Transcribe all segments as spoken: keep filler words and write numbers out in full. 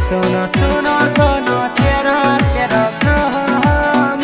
सुनो सुनो सुनो शेरा तेरा नाम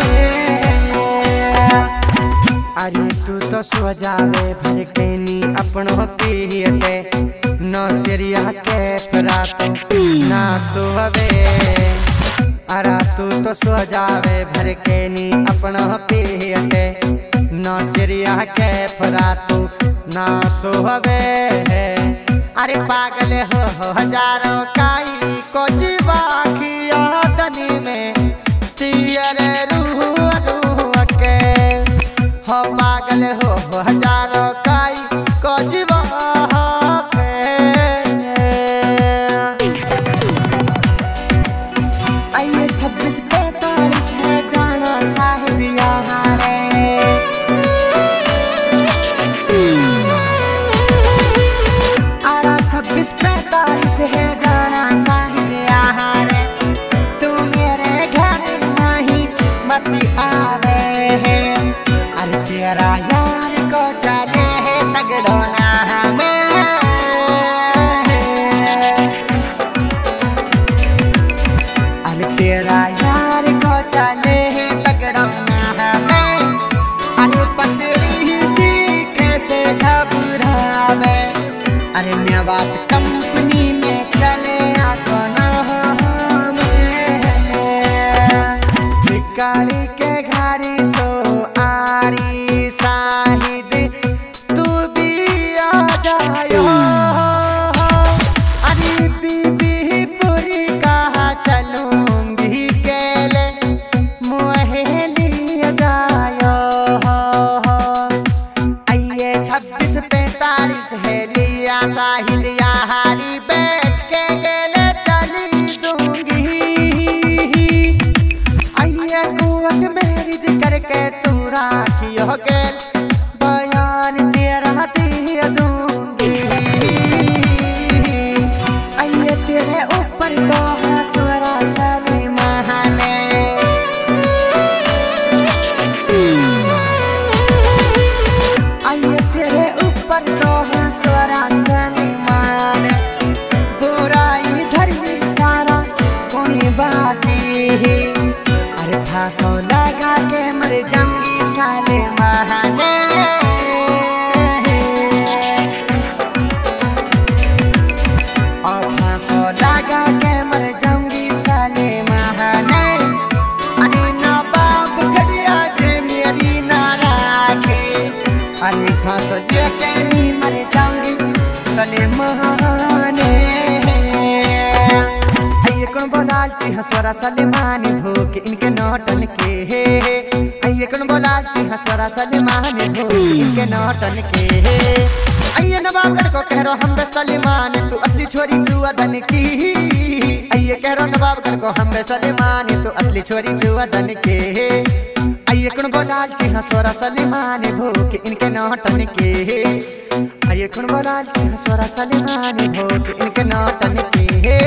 अरे तू तो सो जावे भर के नी अपनों पीटे नौ सिरिया के रात ना सोवे अरा तू तो सो जावे भर के नी अपनों पीटे नौ सिरिया के रात ना सोवे अरे पागल हो हजारों काई को जीवा खिया तनी में तेरे रूह रूह के हो पागल हो हजारों काई को जीवा आइए छब्बीस पैतालीस है जाना साहिबिया हारे छब्बीस पैतालीस है जाना साहिबिया हारे तू मेरे घर नहीं मत आवे है अरे तेरा यार को चले है तगड़ोना हमें अरे तेरा यार को चले है तगड़ोना हमें अरे पतली सी कैसे घबरावे अरे मैं बात कंपनी में चले आको ना भिखारी के घारी सो आरी साहिद तू भी आ जायो अरे बीबी पूरी कहा चलूंगी केले मुहे लिए जायो आइए छब्बीस पैतालीस है लिया साहिल यारी बैठ के गेले चली दूंगी आइए कुवत मैरिज करके तू राखियो गेल बयान तेरा दिया दूंगी आइए तेरे ऊपर तो हंसवरा सली महाने आइए तेरे ऊपर तो हंसवरा सली माने बुराई धर्मी सारा कोनी बाकी अरे फांसों लगा के मर जाऊंगी साले महाने और फांसों लगा के मर जाऊंगी साले महाने अरे ना बाप घड़िया के मेरी ना राखे अरे फांसों लेके नहीं मर जाऊंगी साले महाने आइए कौन बोलाती हंसवरा सलेमानी भूख इनके नौटन के आइए कौन बोलाती हंसवरा सलेमानी भूख इनके नौटन के आइए नवाबगढ़ को कह रो हम बे सलेमान तू असली छोरी जुआदन की आइए कह रो नवाबगढ़ को हम बे सलेमान तू असली छोरी जुआदन के आइए कौन बोलाती हंसवरा सलेमानी भूख इनके नौटन के आइए कौन बोलाती हंसवरा सलेमानी भूख इनके नौटन के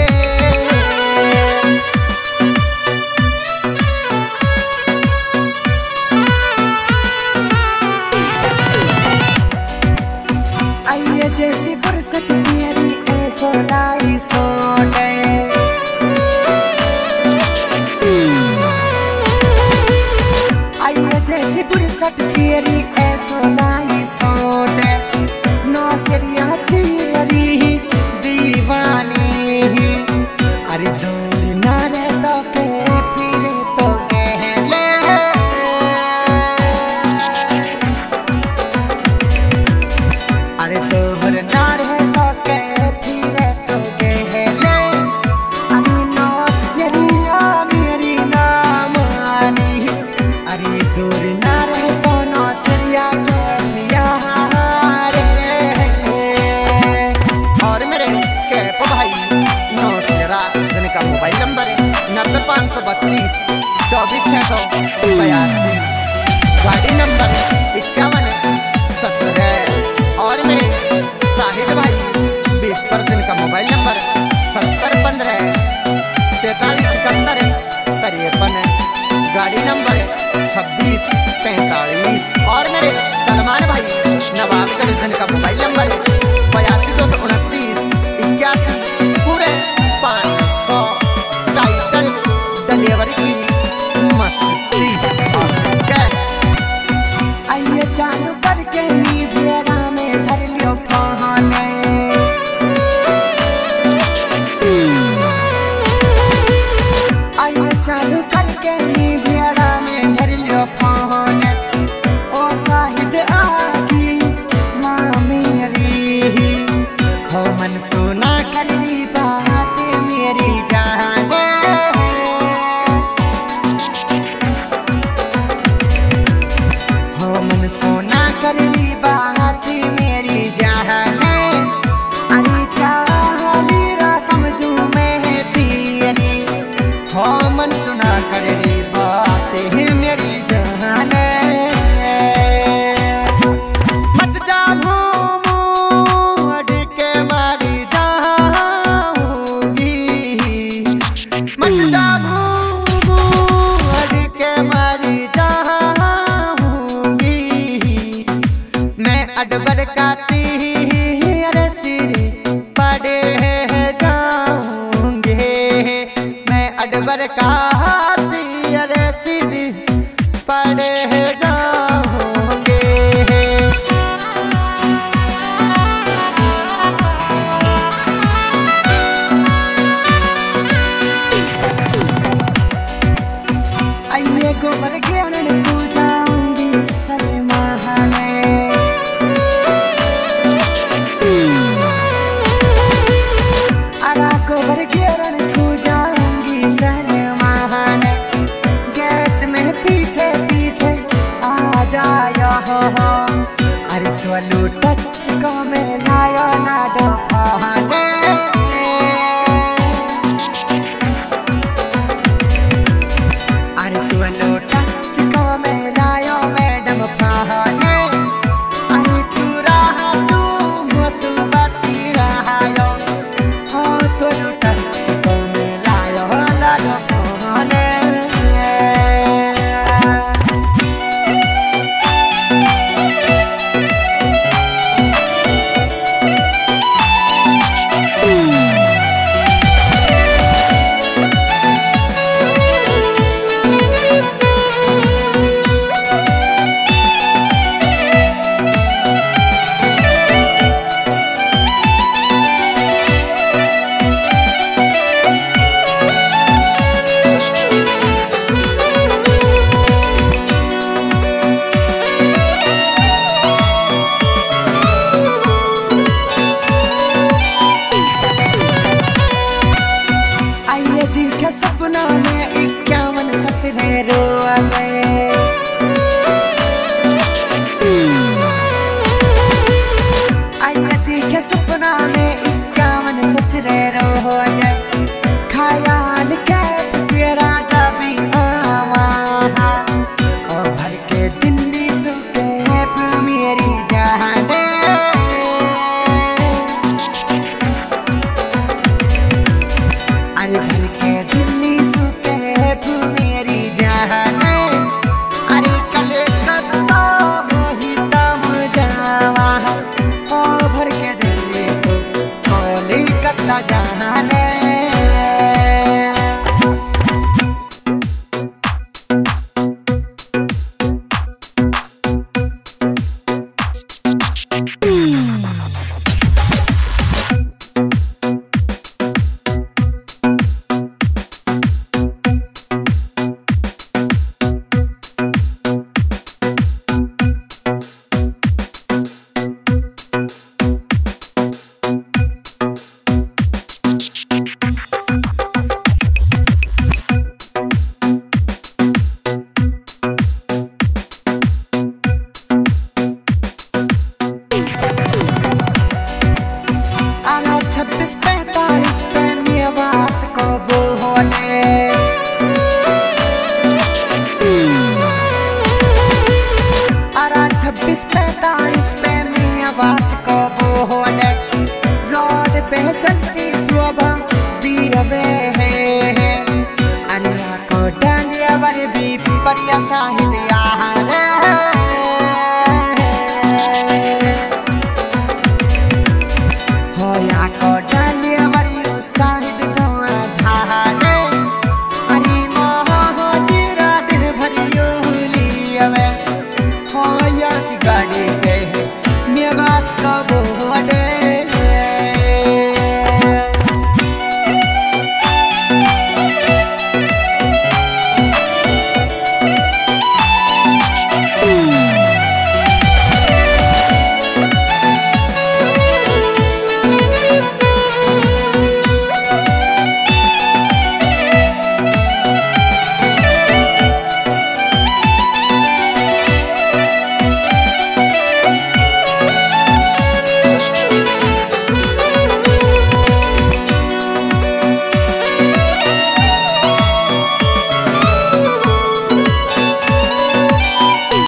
आइए जैसी फुर्सत मेरी ऐसो लाई सोटे आइए जैसी फुर्सत तेरी ऐसो लाई सोटे नौ सिरिया तेरी दीवानी अरे दूर ना रह तो के फिर तो कहले अरे दूर ना रह तो के फिर तो कहले अरे नौ सिरिया मेरी नाम आनी अरे दूर ना रह तो नौ सिरिया के प्यारे और मेरे कैप भाई नौ सिरा का मोबाइल नंबर है नब्बे पाँच सौ बत्तीस चौबीस छः सौ बयासी गाड़ी नंबर इक्यावन सत्रह और मेरे साहिल भाई बीस परसेंट का मोबाइल नंबर सत्तर पंद्रह तैतालीस सिकंदर तिरपन गाड़ी नंबर छब्बीस पैंतालीस और मेरे सलमान भाई नवाबगढ़ का मोबाइल नंबर बयासी दो सौ उनतीस इक्यासी पूरे पाँच सौ सुना कर दी बात मेरी जाने, हो मन सुना कर दी बात मेरी जाने। अरे चाली रा समझू मैं तेरी, हो मन सुना कर दी बात मेरी जाने। मत जा अडबर काटी अरे सिर पड़े जाऊंगे, मैं अडबर काटी अरे सिर पड़े जाऊंगे। आइए गोबर ज्ञान पूजाऊंगी सलमा में, गोबर घेरन पूजाऊंगी सलमा ने। गेट में पीछे पीछे आ जाया हो, अरे तो लूटच को में लाया ना डफाने। अरे तो लूटच को में लाया मैडम फाने। अरे तू रहा तू मुसीबती रहा यो, तो टच को मिलायो लाडो फोने। सपना में इक्यावन सपने रोआ जाए, आयती के सपना में इक्यावन सपने रोआ जाए। ख्याल के तेरा जब आवा और भर के दिल्ली सुके मेरी जाने। अरे भर के दिल्ली सुके मेरी जाने। अरे कले कत्ता मोही तम जावा, ओ भर के दिल्ली सु कोली कत्ता जाने। छब्बीस पैंतालीस पे ये बात को वो होने। अरे छब्बीस पैंतालीस पे ये बात को वो होने। रोड पे चलती सुबह बीरवे है, अरे को डांडिया वर भी परिया साहित्या है। हो या को